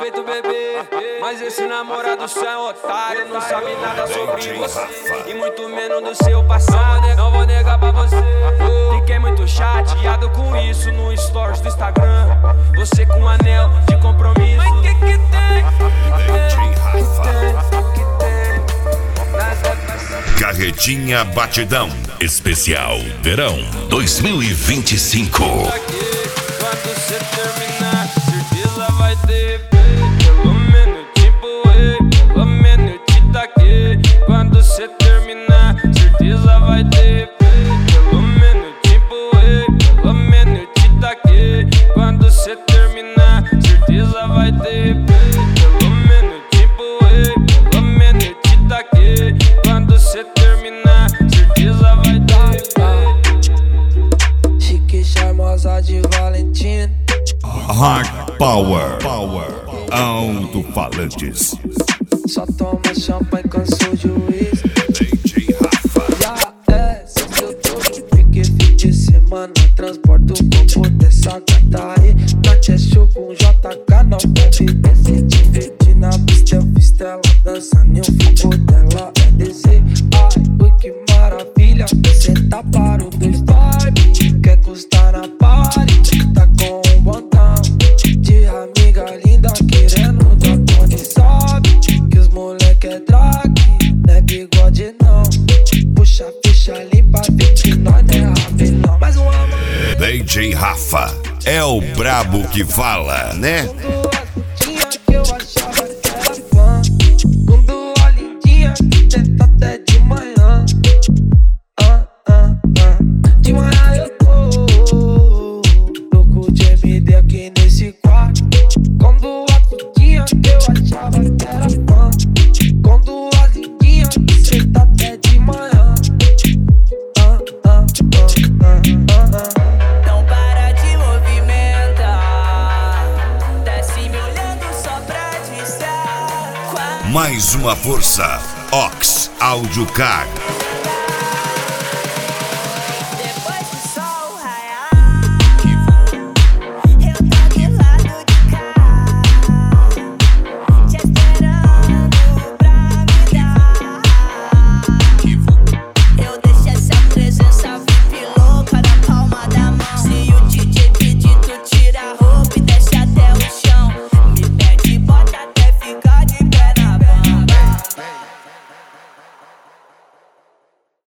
respeito, bebê, mas esse namorado seu é otário. Não sabe nada sobre você e muito menos do seu passado. Não vou negar pra você, fiquei muito chateado com isso no stories do Instagram. Você com um anel de compromisso. Mas que tem? Carretinha Batidão Especial Verão 2025. Quando você terminar, certeza vai ter. Pelo menos te empoei, pelo menos eu te taquei. Quando você terminar, certeza vai ter. Pelo menos te empoei, pelo menos eu te taquei. Quando você terminar, certeza vai ter. Pelo menos te empoei, pelo menos eu te taquei. Quando você terminar, certeza vai ter. Chique, charmosa de Valentina. Hard Power Alto-falantes. Só toma champanhe, cansou de juízo. Já é, se eu tô porque fim de semana transporto o corpo dessa gata aí. Na show com JK, não deve descer. Divertir na pista, eu fiz ela dançando e o fogo dela é descer. Ai, ui, que maravilha, cê tá para o dois vibe. Quer custar na party, tá com um botão de amiga linda querendo dar pone. Sabe que os moleque é drag, não é bigode não. Puxa a ficha limpa, vê que nós não é rabelão. Mais uma mão. DJ Rafa é o brabo que fala, né? Tinha que eu achava que era fã. Com duas lindinhas que tenta até de manhã. De manhã eu tô louco de MD aqui nesse quarto. Com duas putinhas que eu achava que era fã. Com duas lindinhas que tenta até de manhã. Não para de movimentar, desce me olhando só pra dizer. Mais uma força, Ox Audio Car.